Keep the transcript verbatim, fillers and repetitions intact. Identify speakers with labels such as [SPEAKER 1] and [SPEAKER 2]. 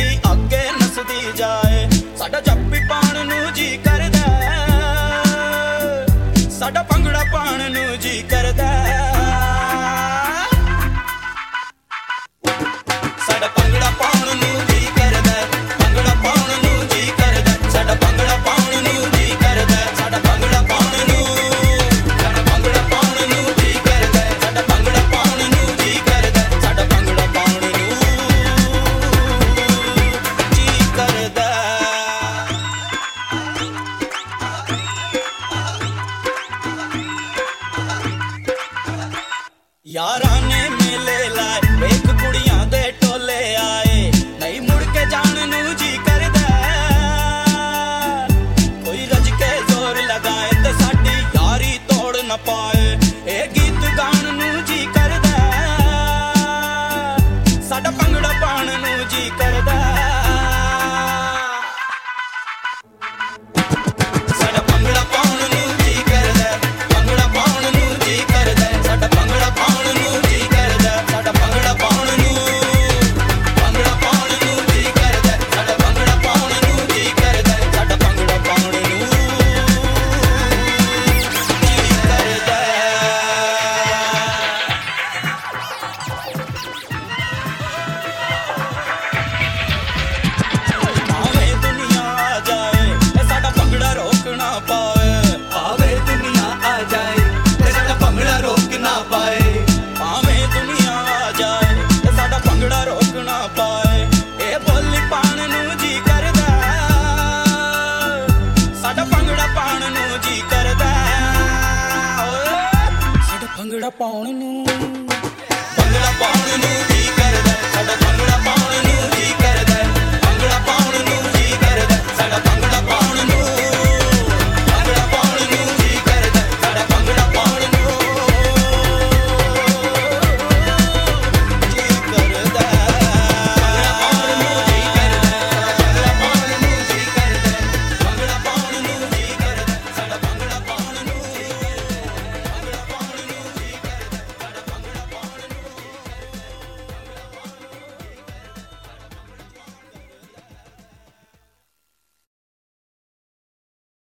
[SPEAKER 1] ਸਾਡੀ ਅੱਗੇ ਨੱਸਦੀ ਜਾਏ। ਸਾਡਾ ਜੱਫੀ ਪਾਉਣ ਨੂੰ ਜੀ ਕਰਦਾ, ਸਾਡਾ ਭੰਗੜਾ ਪਾਉਣ ਨੂੰ ਜੀ ਕਰਦਾ। ਸਾਡਾ ਭੰਗੜਾ ਪਾਉਣ ਨੂੰ ਜੀ ਕਰਦਾ, ਭੰਗੜਾ ਪਾਉਣ ਨੂੰ ਜੀ ਕਰਦਾ। ਸਾਡਾ ਭੰਗੜਾ ਪਾਉਣ ਨੂੰ ਜੀ ਕਰਦਾ, ਸਾਡਾ ਭੰਗੜਾ ਪਾਉਣ ਨੂੰ, ਸਾਡਾ ਭੰਗੜਾ ਪਾਉਣ ਨੂੰ ਜੀ ਕਰਦਾ। ਸਾਡਾ ਭੰਗੜਾ ਪਾਉਣ ਨੂੰ ਜੀ ਕਰਦਾ, ਸਾਡਾ ਭੰਗੜਾ ਪਾਉਣ ਨੂੰ ਜੀ ਕਰਦਾ। यारां ने मेले लाए, वेख कुड़ियां दे टोले आए। नहीं मुड़ के जान नू जी करदा, कोई रज के जोर लगाए ते साडी यारी तोड़ न पाए। ए गीत गान नू जी करदा, साडा भंगड़ा पाण नू जी करदा। साडा भंगड़ा पाउण नू जी करदा, भंगड़ा पाउण नू जी करदा। साडा भंगड़ा पाउण नू जी करदा, साडा भंगड़ा पाउण नू, भंगड़ा पाउण नू जी करदा। साडा भंगड़ा पाउण नू जी करदा, साडा भंगड़ा पाउण नू जी करदा। भावें दुनिया आ जाए ते साडा भंगड़ा रोक ना पाए। भावें दुनिया आ जाए ते साडा भंगड़ा रोक ना पाए। भावें दुनिया आ जाए ते साडा भंगड़ा रोक ना पाए। ए बोली पाण नू जी करदा, साडा भंगड़ा पाण नू जी करदा। ओए साडा भंगड़ा पाउण नू